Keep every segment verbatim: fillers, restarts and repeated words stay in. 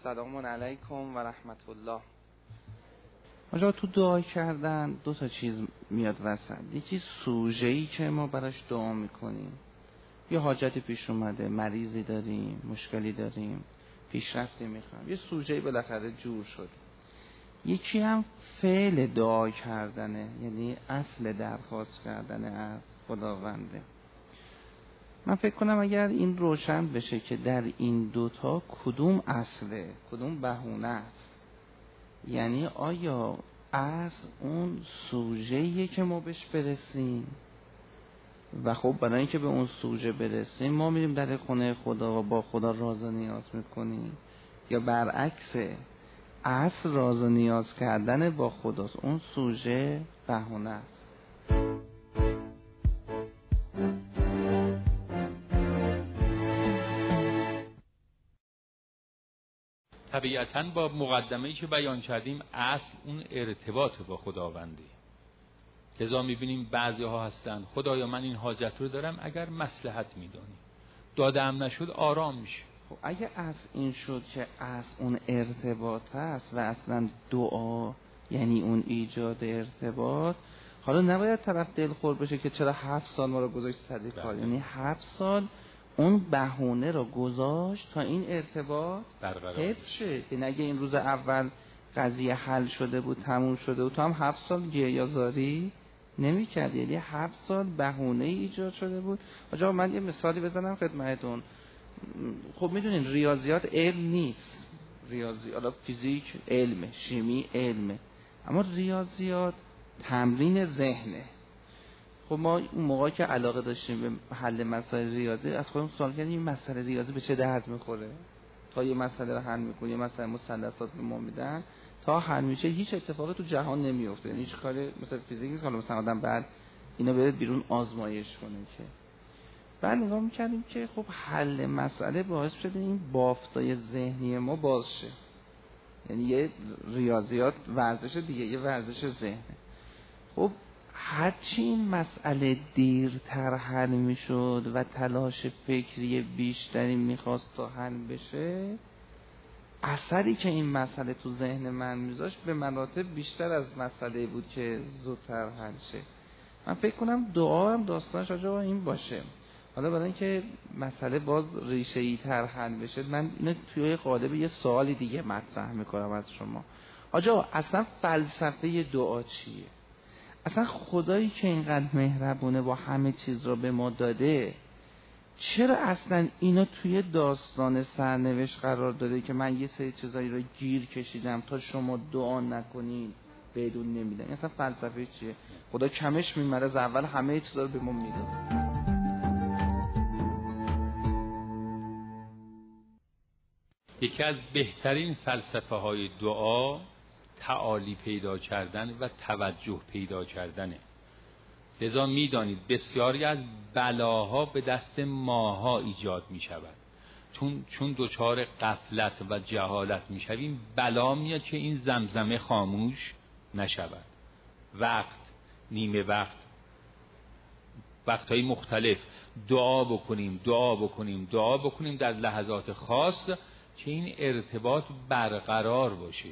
سلام علیکم و رحمت الله. آجا تو دعا کردن دو تا چیز میاد وسط. یکی سوژه‌ای که ما براش دعا میکنیم، یه حاجتی پیش اومده، مریضی داریم، مشکلی داریم، پیشرفتی میخوایم، یه سوژه‌ای بالاخره جور شد. یکی هم فعل دعا کردنه، یعنی اصل درخواست کردنه از خداونده. من فکر کنم اگر این روشن بشه که در این دوتا کدوم اصله کدوم بهونه است، یعنی آیا اصل اون سوژه‌ایه که ما بهش برسیم و خب برای اینکه به اون سوژه برسیم ما میریم در خونه خدا و با خدا راز و نیاز میکنیم، یا برعکس اصل راز و نیاز کردن با خداست، اون سوژه بهونه است. طبیعتاً با مقدمه‌ای که بیان کردیم اصل اون ارتباط با خداونده. لذا می‌بینیم بعضی‌ها هستن خدایا من این حاجت رو دارم اگر مصلحت می‌دانی، دادم نشد آرام میشه. خب اگه اصل این شد که اصل اون ارتباط هست و اصلا دعا یعنی اون ایجاد ارتباط، حالا نباید طرف دلخور بشه که چرا هفت سال ما رو گذاشت سر کار، یعنی هفت سال اون بهونه رو گذاشت تا این ارتباط حفظ شه. یعنی اگه این روز اول قضیه حل شده بود تموم شده بود تو هم هفت سال گریه‌زاری نمی کرد، یعنی هفت سال بهونه ایجاد شده بود. آجا من یه مثالی بزنم خدمتتون. خب میدونین ریاضیات علم نیست، ریاضی حالا فیزیک علمه، شیمی علمه، اما ریاضیات تمرین ذهنه. خب ما اون موقعی که علاقه داشتیم به حل مسائل ریاضی از خودمون سوال کردیم این مسئله ریاضی به چه درد میخوره؟ تا یه مسئله رو حل میکنه، یه مسئله مثلثات به ما میدن تا حل میشه، هیچ اتفاقی تو جهان نمیفته، یعنی هیچ کاری مثلا فیزیک نیست حالا مثلا آدم بعد اینا بره بیرون آزمایش کنه. که بعد نگاه میکردیم که خب حل مسئله باعث شده این بافتای ذهنی ما باز شه، یعنی یه ریاضیات ورزش دیگه، یه ورزش ذهنه. خب هرچی این مسئله دیرتر حل میشد و تلاش فکری بیشتری میخواست تا حل بشه، اثری که این مسئله تو ذهن من میذاشت به مراتب بیشتر از مسئله بود که زودتر حل شه. من فکر کنم دعا هم داستانش آجا این باشه. حالا برای اینکه مسئله باز ریشه‌ای تر حل بشه من اینو توی قالب یه سوالی دیگه مطرح میکنم از شما. آجا اصلا فلسفه دعا چیه؟ اصلا خدایی که اینقدر مهربونه با همه چیز رو به ما داده، چرا اصلا اینو توی داستان سرنوشت قرار داده که من یه سری چیزایی رو گیر کشیدم تا شما دعا نکنین بدون نمیدن؟ اصلا فلسفه چیه؟ خدا کمش میمره از اول همه چیزا رو به ما میده. یکی از بهترین فلسفه های دعا تعالی پیدا کردن و توجه پیدا کردنه. لذا میدانید بسیاری از بلاها به دست ماها ایجاد می شود، چون چون دچار غفلت و جهالت می شویم بلا میاد که این زمزمه خاموش نشود. وقت نیمه وقت وقتهای مختلف دعا بکنیم دعا بکنیم دعا بکنیم در لحظات خاص که این ارتباط برقرار باشه.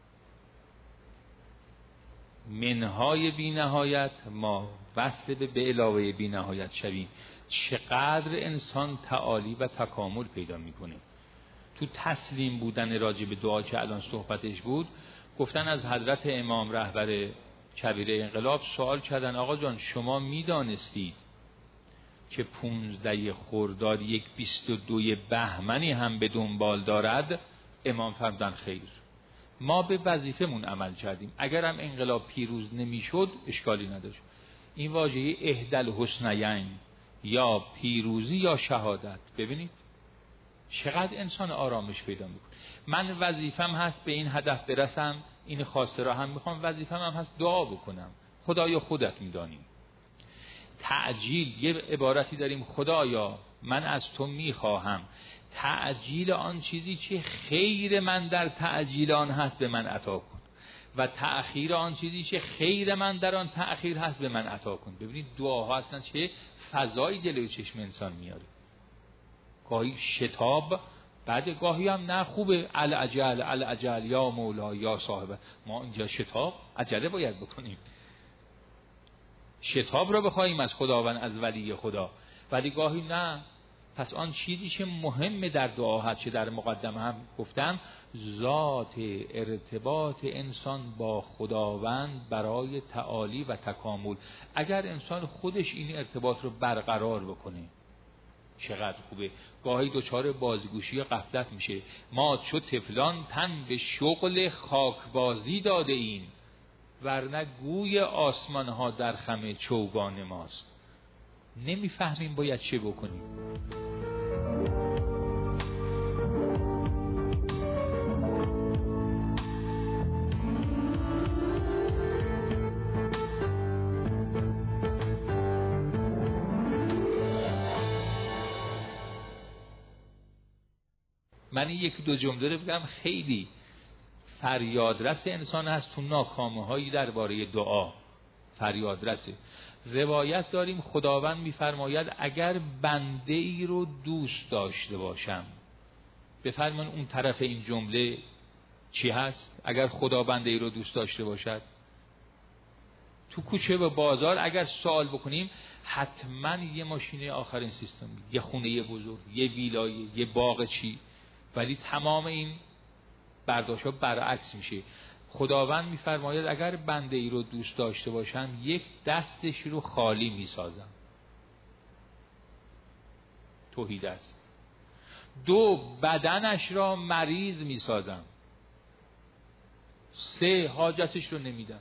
منهای بی نهایت ما وصل به به علاوه بی نهایت شویم. چقدر انسان تعالی و تکامل پیدا میکنه. تو تسلیم بودن راجع به دعا که الان صحبتش بود، گفتن از حضرت امام رهبر کبیره انقلاب سوال کردن آقا جان شما میدانستید که پونزده خرداد یک بیست و دوی بهمنی هم به دنبال دارد؟ امام فرمودن خیر، ما به وظیفمون عمل کردیم، اگر هم انقلاب پیروز نمیشد اشکالی نداشت. این واژه احدی الحسنیین یا پیروزی یا شهادت، ببینید چقدر انسان آرامش پیدا میکنه. من وظیفم هست به این هدف برسم، این خواسته را هم میخوام، وظیفم هم هست دعا بکنم خدایا خودت میدانی. تعجیل یه عبارتی داریم خدایا من از تو میخواهم تعجیل آن چیزی که خیر من در تعجیل آن هست به من عطا کن و تأخیر آن چیزی که خیر من در آن تأخیر هست به من عطا کن. ببینید دعاها هستن چه فضایی جلوی چشم انسان میاره. گاهی شتاب بعد گاهی هم نه خوبه، العجل العجل یا مولا یا صاحب. ما اینجا شتاب عجله باید بکنیم، شتاب را بخواهیم از خداوند، از ولی خدا، ولی گاهی نه. پس آن چیزی که مهمه در دعا هست، چه در مقدمه هم گفتم، ذات ارتباط انسان با خداوند برای تعالی و تکامل. اگر انسان خودش این ارتباط رو برقرار بکنه چقدر خوبه. گاهی دچار بازیگوشی غفلت میشه. ما چو طفلان تن به شغل خاکبازی داده ایم، ورنه گوی آسمان ها در خم چوگان ماست. نمیفهمیم باید چه بکنیم. من این یک دو جمله رو بگم، خیلی فریادرس انسان هست تو ناکامه هایی درباره دعا. فریادرسه. روایت داریم خداوند میفرماید اگر بنده ای رو دوست داشته باشم، بفرمان اون طرف این جمله چی هست؟ اگر خدا بنده ای رو دوست داشته باشد، تو کوچه و بازار اگر سوال بکنیم حتما یه ماشین آخرین سیستم، یه خونه بزرگ، یه ویلای، یه باغ چی، ولی تمام این برداشت ها برعکس میشه. خداوند میفرماید اگر بنده ای رو دوست داشته باشم یک دستش رو خالی میسازم. توحید است. دو بدنش را مریض میسازم. سه حاجتش رو نمیدم.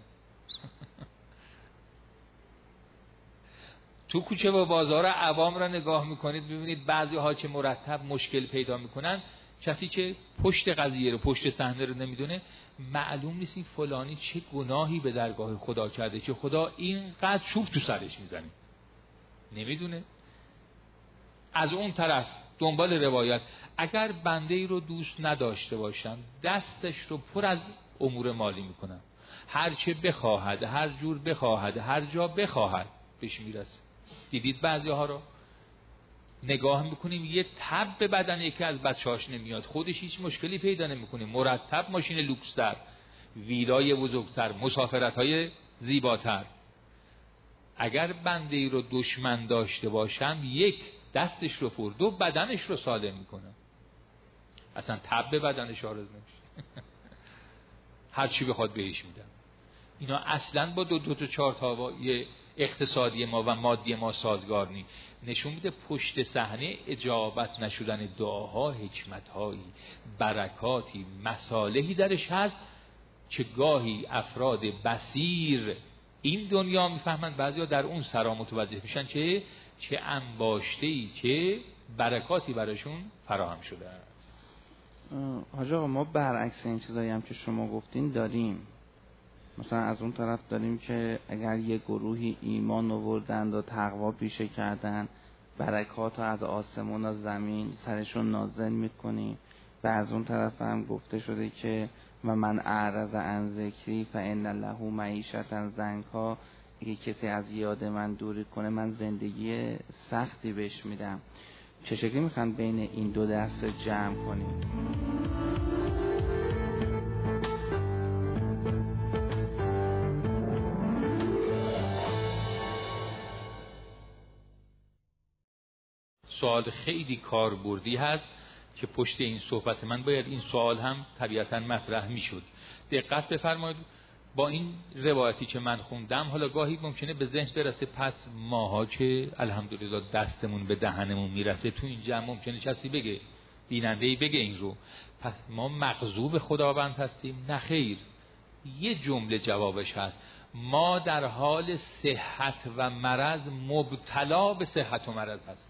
تو کوچه و بازار عوام را نگاه میکنید ببینید بعضی ها چه مرتب مشکل پیدا میکنن. کسی که پشت قضیه رو، پشت صحنه رو نمیدونه، معلوم نیست این فلانی چه گناهی به درگاه خدا کرده که خدا اینقدر چوب تو سرش میزنه، نمیدونه. از اون طرف دنبال روایت اگر بنده ای رو دوست نداشته باشم دستش رو پر از امور مالی میکنم، هر چه بخواهد، هر جور بخواهد، هر جا بخواهد بهش میرسه. دیدید بعضی ها رو نگاه میکنیم یه تب به بدن یکی از بچه‌هاش نمیاد، خودش هیچ مشکلی پیدا نمیکنه، مرتب ماشین لوکستر، ویلای بزرگتر، مسافرت‌های زیباتر. اگر بنده ای رو دشمن داشته باشم یک دستش رو پر، دو بدنش رو سالم میکنم، اصلا تب به بدنش آرز نمیشه. هر چی بخواد بهش میدم. اینا اصلا با دو دو تا چهار تا یه اقتصادی ما و مادی ما سازگار نیست. نشون میده پشت صحنه اجابت نشدن دعاها حکمت‌هایی، برکاتی، مصالحی درش هست که گاهی افراد بصیر این دنیا میفهمند، بعضیا در اون سرا متوجه میشن که چه انباشته‌ای، چه برکاتی براشون فراهم شده است. حاج آقا ما برعکس این چیزایی هم که شما گفتین داریم. مثلا از اون طرف داریم که اگر یه گروهی ایمان آوردند و تقوا پیشه کردن، برکات از آسمان و زمین سرشون نازل میکنیم. و از اون طرف هم گفته شده که و من اعرض عن ذکری فان له معیشة ضنکا، اگه کسی از یاد من دوری کنه من زندگی سختی بهش میدم. چه شکلی میخوان بین این دو دسته جمع کنیم؟ سوال خیلی کاربردی هست که پشت این صحبت من باید این سوال هم طبیعتاً مطرح میشد. دقت بفرمایید، با این روایتی که من خوندم حالا گاهی ممکنه به ذهن برسه پس ماها که الحمدلله دستمون به دهنمون میرسه، تو این جمع ممکنه کسی بگه، بیننده‌ای بگه این رو، پس ما مغضوب خداوند هستیم؟ نه خیر. یه جمله جوابش هست، ما در حال صحت و مرض مبتلا به صحت و مرض هستیم،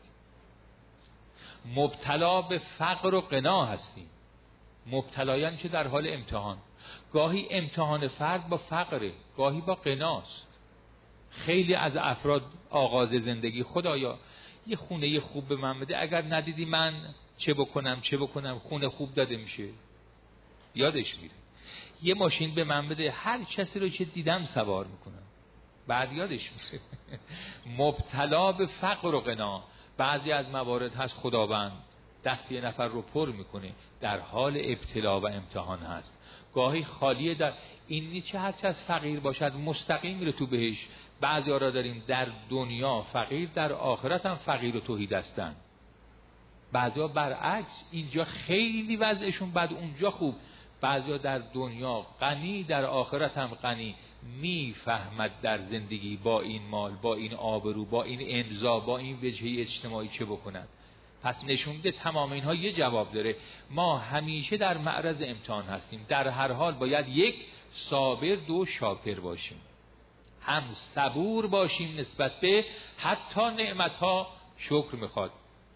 مبتلا به فقر و غنا هستیم. مبتلایان که در حال امتحان، گاهی امتحان فرد با فقره، گاهی با غناست. خیلی از افراد آغاز زندگی خدایا یه خونه خوب به من بده، اگر ندیدی من چه بکنم چه بکنم، خونه خوب داده میشه، یادش میره. یه ماشین به من بده، هر کسی رو که دیدم سوار میکنم، بعد یادش میره. مبتلا به فقر و غنا. بعضی از موارد هست خداوند دست یه نفر رو پر میکنه، در حال ابتلا و امتحان هست. گاهی خالیه، در این نیست که هرچه از فقیر باشد مستقیم میره تو بهش. بعضی ها را داریم در دنیا فقیر، در آخرت هم فقیر و توحید هستن. بعضی ها برعکس، اینجا خیلی وضعشون بد اونجا خوب. بعضی ها در دنیا غنی، در آخرت هم غنی. میفهمد در زندگی با این مال، با این آبرو، با این امضا، با این وجهه اجتماعی چه بکند. پس نشون میده تمام اینها یه جواب داره. ما همیشه در معرض امتحان هستیم، در هر حال باید یک صابر، دو شاکر باشیم. هم صبور باشیم نسبت به حتی نعمتها، شکر میخواد.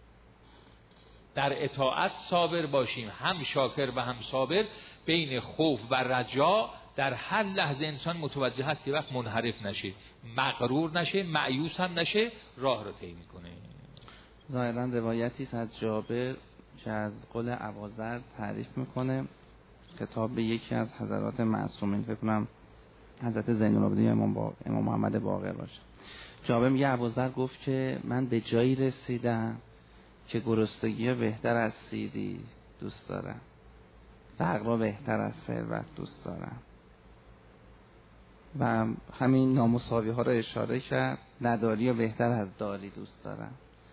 در اطاعت صابر باشیم، هم شاکر و هم صابر. بین خوف و رجا در هر لحظه انسان متوجه هست یه وقت منحرف نشه، مغرور نشه، مایوس هم نشه، راه رو طی میکنه. ظاهرا روایتی است از جابر که از قول ابوذر تعریف میکنه، خطاب به یکی از حضرات معصومین، فکر کنم حضرت زین العابدین امام با... امام محمد باقر باشه. جابر میگه ابوذر گفت که من به جایی رسیدم که گرسنگی بهتر از سیری دوست دارم، فقر را بهتر از ثروت دوست دارم، و همین نامساوی ها را اشاره کرد. نداری و بهتر از داری دوست دارم.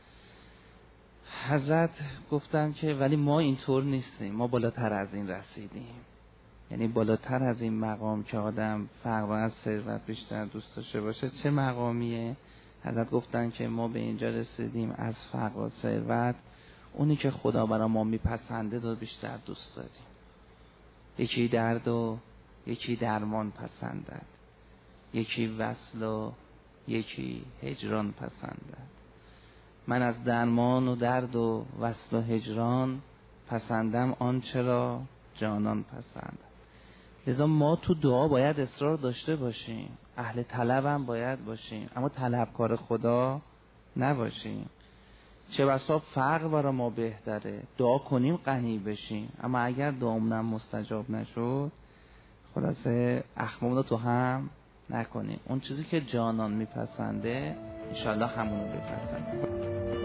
حضرت گفتن که ولی ما اینطور نیستیم، ما بالاتر از این رسیدیم. یعنی بالاتر از این مقام که آدم فقر از ثروت بیشتر دوست داشته باشه. چه مقامیه؟ حضرت گفتن که ما به اینجا رسیدیم از فقر و ثروت اونی که خدا برای ما میپسنده رو بیشتر دوست داریم. یکی درد و یکی درمان پسندد، یکی وصل و یکی هجران پسندد. من از درمان و درد و وصل و هجران پسندم آنچه را جانان پسند. لذا ما تو دعا باید اصرار داشته باشیم، اهل طلب هم باید باشیم، اما طلبکار خدا نباشیم. چه بسا فقر برای ما بهتره، دعا کنیم غنی بشیم، اما اگر دعامون مستجاب نشد خلاصه اخمامون رو تو هم نکنیم. اون چیزی که جانان میپسنده انشالله همونو بپسنده.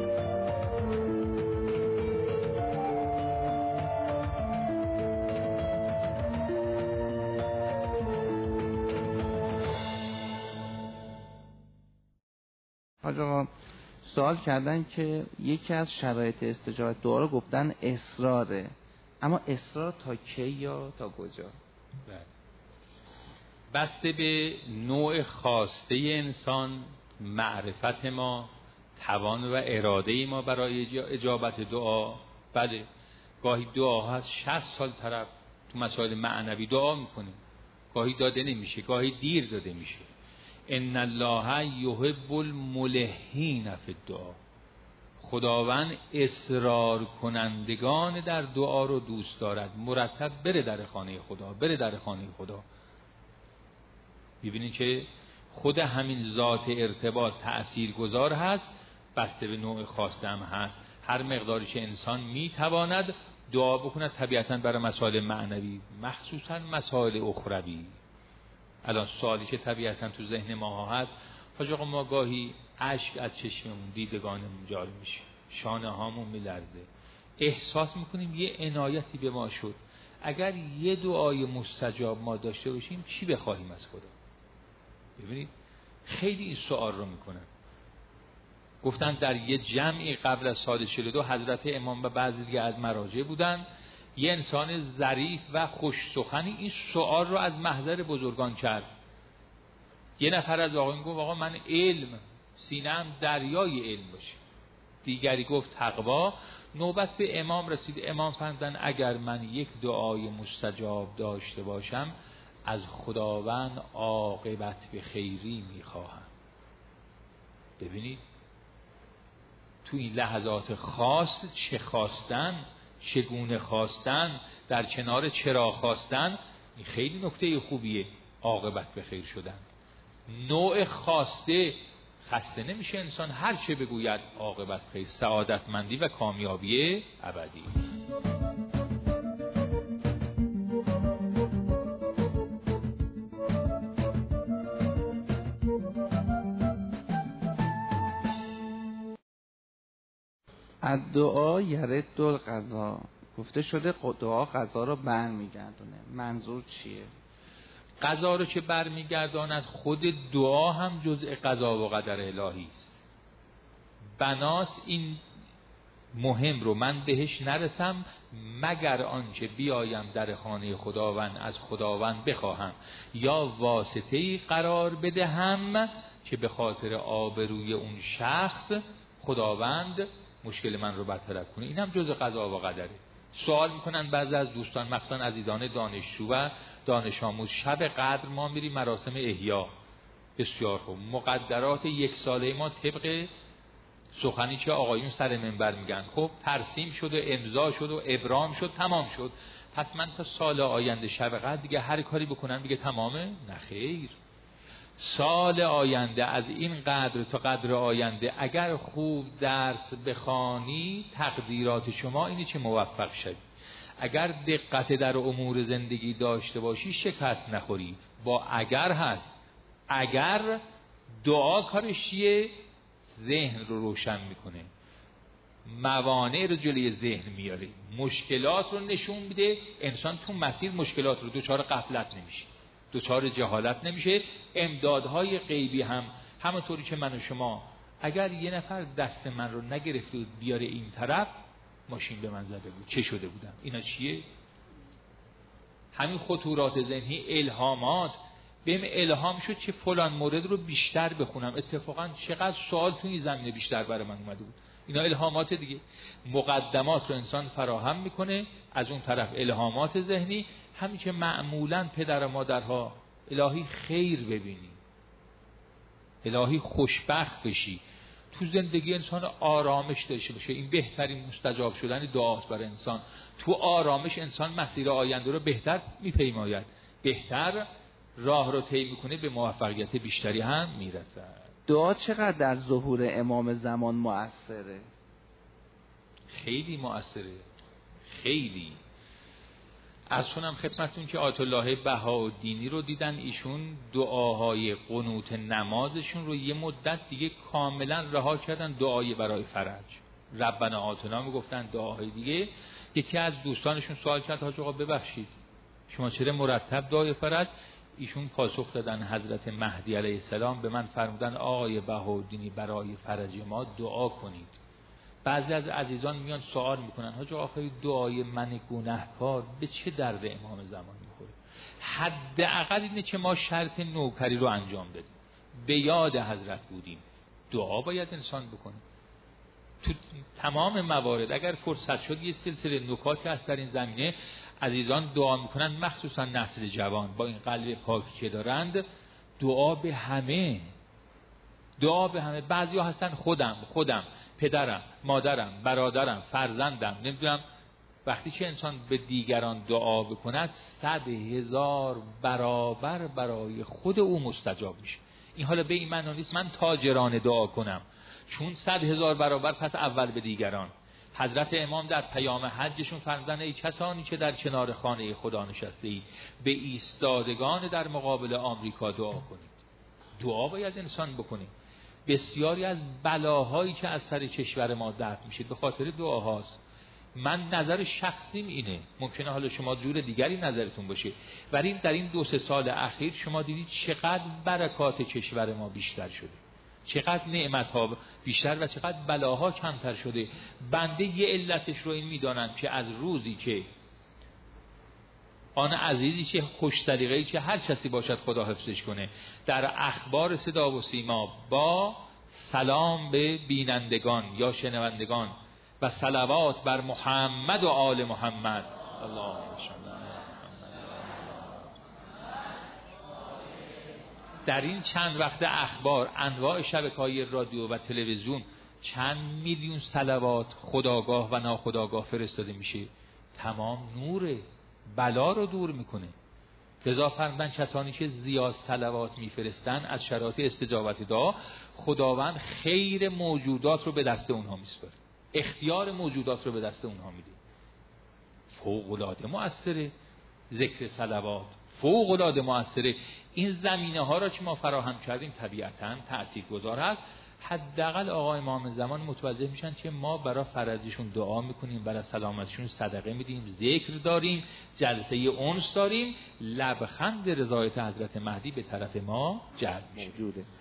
حاج آقا سوال کردن که یکی از شرایط استجابت دعا رو گفتن اصراره، اما اصرار تا کی یا تا کجا؟ بسته به نوع خواسته انسان، معرفت ما، توان و اراده ما برای اجابت دعا. بله گاهی دعا هست شصت سال طرف تو مسائل معنوی دعا میکنه، گاهی داده نمیشه، گاهی دیر داده میشه. ان الله یحب الملحین فی الدعا. خداوند اصرار کنندگان در دعا رو دوست دارد. مرتب بره در خانه خدا، بره در خانه خدا. ببینید که خود همین ذات ارتباط تأثیر گذار هست، بسته به نوع خواسته هم هست. هر مقداری که انسان میتواند دعا بکند طبیعتاً برای مسائل معنوی، مخصوصاً مسائل اخروی. الان سوالی که طبیعتاً تو ذهن ما هست، حاج آقا ما گاهی اشک از چشممون، دیدگانمون جاری میشه، شانه هامون میلرزه، احساس میکنیم یه عنایتی به ما شد. اگر یه دعای مستجاب ما داشته باشیم چی بخواهیم از خدا؟ ببینید خیلی این سوال رو میکنن. گفتن در یه جمعی قبل از سال چهل و دو حضرت امام و بعضی دیگه از مراجع بودن، یه انسان ظریف و خوش سخنی این سوال رو از محضر بزرگان کرد. یه نفر از آقایون گفت آقا من علم، سینه‌ام دریای علم باشه. دیگری گفت تقوا. نوبت به امام رسید. امام فرمودن اگر من یک دعای مستجاب داشته باشم از خداوند عاقبت به خیری میخواهم. ببینید تو این لحظات خاص چه خواستن، چگونه خواستن، در کنار چرا خواستن، این خیلی نکته خوبیه. عاقبت به خیر شدن، نوع خواسته. خسته نمیشه انسان هر چه بگوید عاقبت خیر، سعادتمندی و کامیابی ابدی. الدعا یرد القضا، گفته شده دعا قضا رو برمیگردونه، منظور چیه؟ قضا رو که برمیگرداند، خود دعا هم جزء قضا و قدر الهی است. بناس این مهم رو من بهش نرسم مگر آنچه بیایم در خانه خداوند از خداوند بخواهم یا واسطه‌ای قرار بدهم که به خاطر آبروی اون شخص خداوند مشکل من رو برطرف کنه. این هم جزء قضا و قدره. سوال میکنن بعضی از دوستان، مخصوصا عزیزان دانشجو و دانش آموز، شب قدر ما میریم مراسم احیا. بسیار خوب، مقدرات یک ساله ما طبق سخنی که آقایون سر منبر میگن خب ترسیم شد و امضا شد و ابرام شد، تمام شد. پس من تا سال آینده شب قدر دیگه هر کاری بکنم دیگه تمامه؟ نه خیر. سال آینده از این قدر تا قدر آینده اگر خوب درس بخوانی تقدیرات شما اینه که موفق شدی. اگر دقت در امور زندگی داشته باشی شکست نخوری. با اگر هست. اگر دعا کارش چیه؟ ذهن رو روشن میکنه، موانع رو جلوی ذهن میاره، مشکلات رو نشون میده. انسان تو مسیر مشکلات رو دوچار غفلت نمیشه، دوچار جهالت نمیشه. امدادهای غیبی هم همونطوری که من و شما اگر یه نفر دست من رو نگرفته بود بیاره این طرف، ماشین به من زده بود، چه شده بودم؟ اینا چیه؟ همین خطورات ذهنی، الهامات. بهم الهام شد که فلان مورد رو بیشتر بخونم. اتفاقا چقدر سوال تو این زمینه بیشتر برای من اومده بود. اینا الهامات دیگه. مقدمات رو انسان فراهم میکنه، از اون طرف الهامات ذهنی. همین که معمولا پدر و مادرها الهی خیر ببینی، الهی خوشبخت بشی، تو زندگی انسان آرامش داشته باشه. این بهترین مستجاب شدن دعاست برای انسان. تو آرامش انسان مسیر آینده رو بهتر میپیماید، بهتر راه رو طی میکنه، به موفقیت بیشتری هم میرسه. دعا چقدر در ظهور امام زمان مؤثره؟ خیلی مؤثره، خیلی. از شونم خدمتون که آیت الله بهاءالدینی رو دیدن، ایشون دعاهای قنوت نمازشون رو یه مدت دیگه کاملا رها کردن، دعای برای فرج، ربنا آتنا میگفتن، دعاهای دیگه. یکی از دوستانشون سوال کرد حاج آقا ببخشید شما چرا مرتب دعای فرج؟ ایشون پاسخ دادن حضرت مهدی علیه السلام به من فرمودن آقای بهاءالدینی برای فرج ما دعا کنید. بعضی از عزیزان میان سوال میکنن حاج آقای دعای من گناهکار به چه درد امام زمان میخوره؟ حداقل اینه که ما شرط نوکری رو انجام بدیم، به یاد حضرت بودیم، دعا باید انسان بکنه. تو تمام موارد اگر فرصت شد یه سلسله نکاتی هست در این زمینه. عزیزان دعا میکنن، مخصوصا نسل جوان با این قلب پاکی که دارند، دعا به همه، دعا به همه. بعضی ها هستن خودم خودم پدرم مادرم برادرم فرزندم نمیدونم. وقتی که انسان به دیگران دعا بکند صد هزار برابر برای خود او مستجاب میشه. این حالا به این معنی نیست من تاجرانه دعا کنم، چون صد هزار برابر پس اول به دیگران. حضرت امام در پیام حجشون فرمودن ای کسانی که در کنار خانه خدا نشسته اید به ایستادگان در مقابل آمریکا دعا کنید. دعا باید انسان بکنه. بسیاری از بلاهایی که از سر کشور ما دفع میشه به خاطر دعاهاست. من نظر شخصیم اینه، ممکنه حالا شما جور دیگری نظرتون باشه، ولی در این دو سه سال اخیر شما دیدید چقدر برکات کشور ما بیشتر شده، چقدر نعمت‌ها بیشتر و چقدر بلاها کمتر شده. بنده یه علتش رو این میدانم که از روزی که آن عزیزی که خوش سلیقه‌ای که هر کسی باشد خدا حفظش کنه، در اخبار صدا و سیما با سلام به بینندگان یا شنوندگان و صلوات بر محمد و آل محمد، اللهم صل در این چند وقت اخبار انواع شبکه‌های رادیو و تلویزیون چند میلیون صلوات خودآگاه و ناخودآگاه فرستاده میشه. تمام نور بلا رو دور میکنه. لذا فرمودن کسانی که زیاد صلوات میفرستن از شرایط استجابت دعا، خداوند خیر موجودات رو به دست اونها میسپاره، اختیار موجودات رو به دست اونها میده. فوق العاده مؤثره ذکر صلوات، فوق العاده مؤثره. این زمینه ها را که ما فراهم کردیم طبیعتاً تأثیرگذار هست. حداقل آقا امام زمان متوجه میشن که ما برای فرجشون دعا میکنیم، برای سلامتشون صدقه میدیم، ذکر داریم، جلسه انس داریم، لبخند رضایت حضرت مهدی به طرف ما جلب میشه.